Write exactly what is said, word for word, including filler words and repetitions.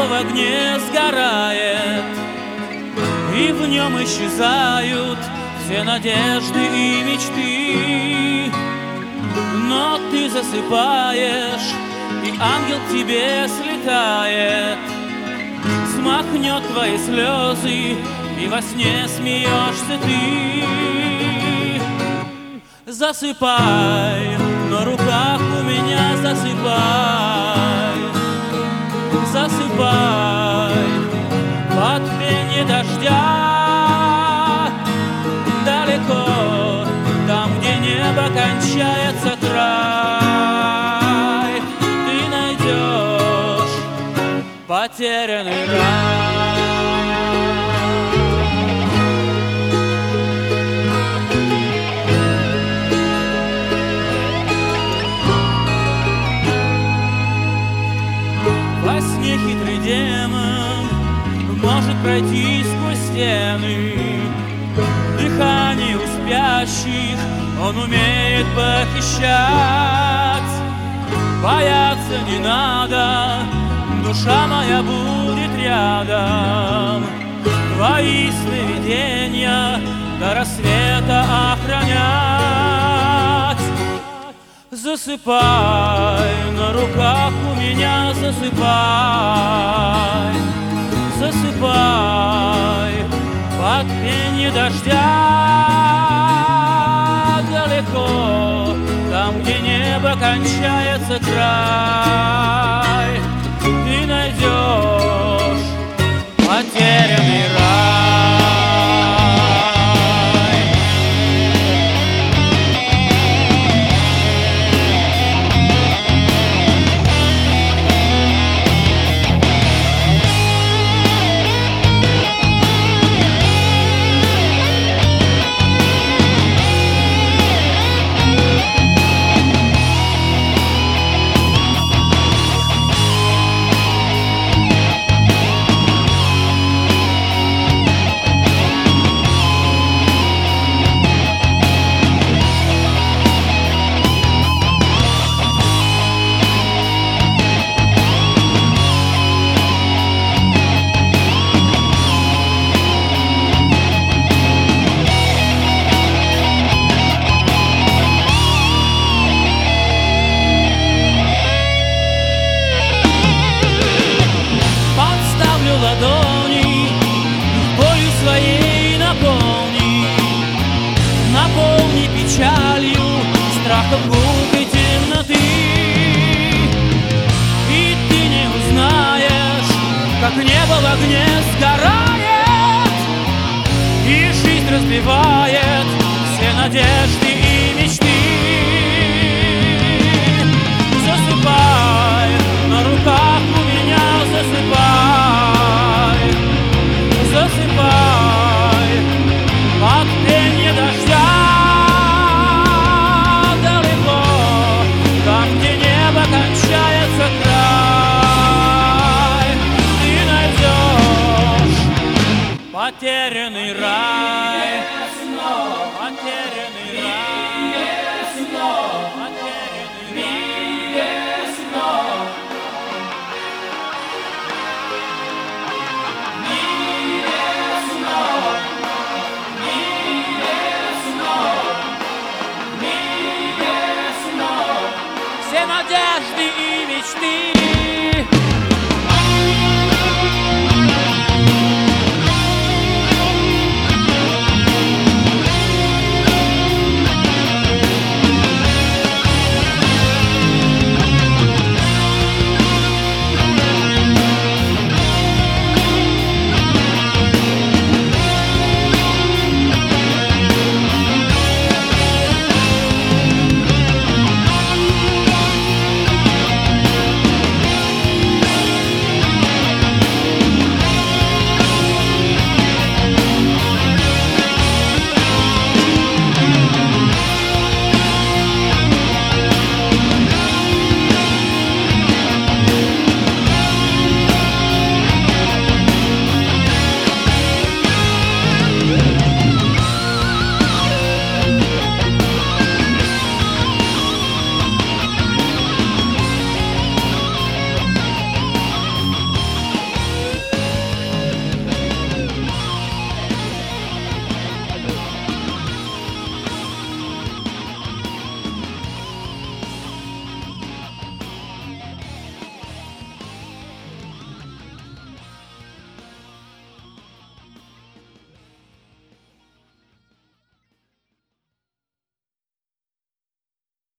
в огне сгорает, и в нем исчезают все надежды и мечты. Но ты засыпаешь, и ангел к тебе слетает, смахнет твои слезы, и во сне смеешься ты. Засыпай, на руках у меня засыпай, засыпай под пение дождя, далеко, там, где небо кончается край, ты найдешь потерянный рай. Во сне хитрый демон может пройти сквозь стены, дыхание у спящих он умеет похищать. Бояться не надо, душа моя будет рядом, твои сновидения до рассвета охранять. Засыпай, на руках у меня засыпай, засыпай под пение дождя, далеко, там, где небо кончается край, ты найдешь потерянный рай. Ладони болью своей наполни, наполни печалью, страхом глупой темноты. И ты не узнаешь, как небо в огне сгорает, и жизнь разбивает все надежды и мечты. Засыпай, на руках у меня засыпай, засыпай под пение дождя, далеко, там, где небо кончается край, ты найдешь потерянный рай, потерянный рай, потерянный рай. Все надежды и мечты.